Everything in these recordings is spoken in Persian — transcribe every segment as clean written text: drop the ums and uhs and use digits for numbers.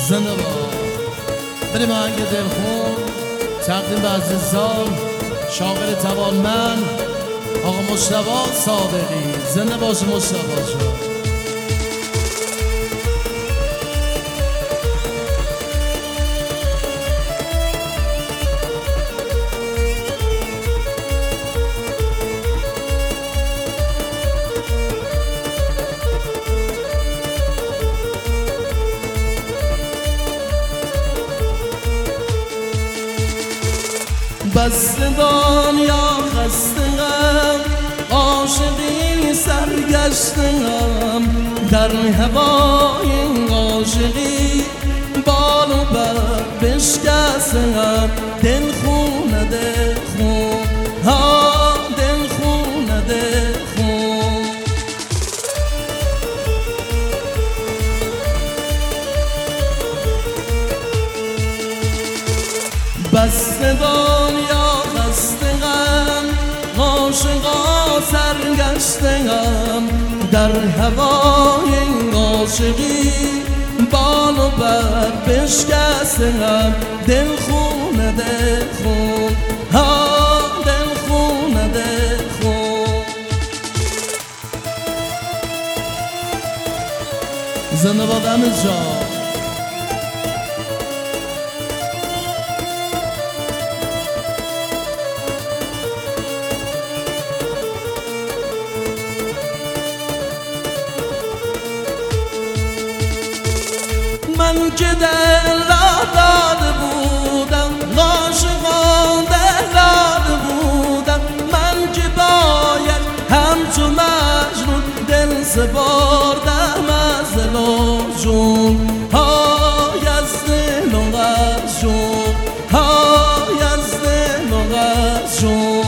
زنده باد. بریم آهنگ دلخون تقدیم به عزیزان شاغل توانمند آقا مصطفی صادقی. زنده باش مصطفی جان. بس دنیا خستم، عاشقی سرگشتم، در هوای عاشقی بال و پر بشکستم. دل خونه دل خون ها، دل خونه دل خون. بس دنیا خستم، عاشقا سرگشتم، در هوای عاشقی بال و پر بشکستم. دل خونه دل خون ها، دل خونه دل خون. زنده باد امیر جان. من که دل را داده بودم، عاشقان دل داده بودم، من که باید همچو مجنون دل سپردم از دل و جون های، از دل و از جون های، از دل و از جون.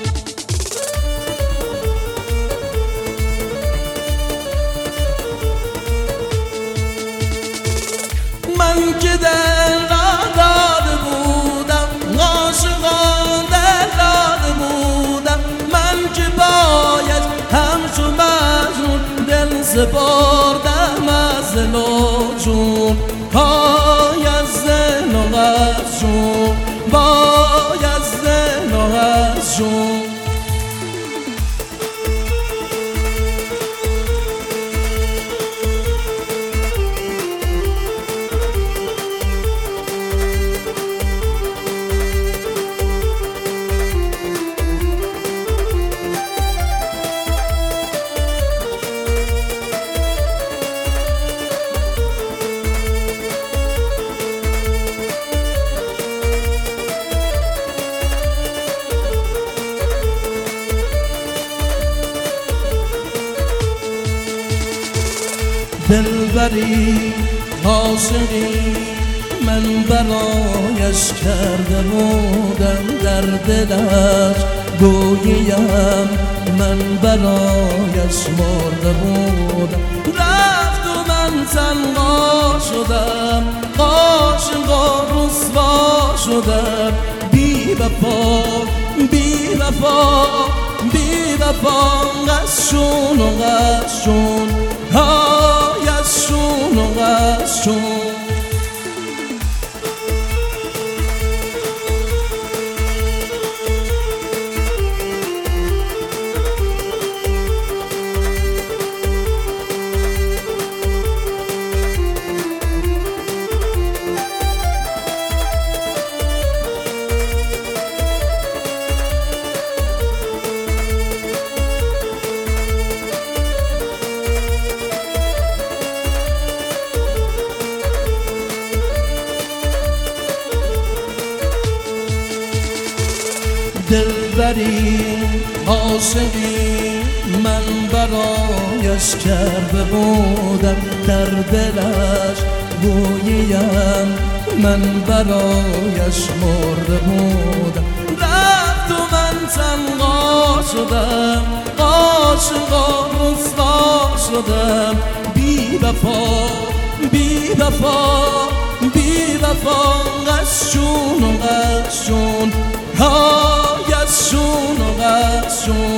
من که دل را داده بودم، عاشقان دل داده بودم، من که باید همچو مجنون دل سپردم از دل و جون های، از دل و از جون وای، از دل و از جون. دلبری عاشقی من برایش کرده بودم، در دلش گوییم من برایش مرده بودم. رفت و من تنها شدم، عاشق و رسوا شدم. بی وفا بی وفا بی وفا، قشون و قشون های، از شون و قشون. دلبری عاشقی من برایش کرده بودم، در دلش گوییم من برایش مرده بودم. رفت و من تنها شدم، عاشق و رسوا شدم. بی وفا بی وفا بی وفا، قشون و قشون های، از شون و قشون.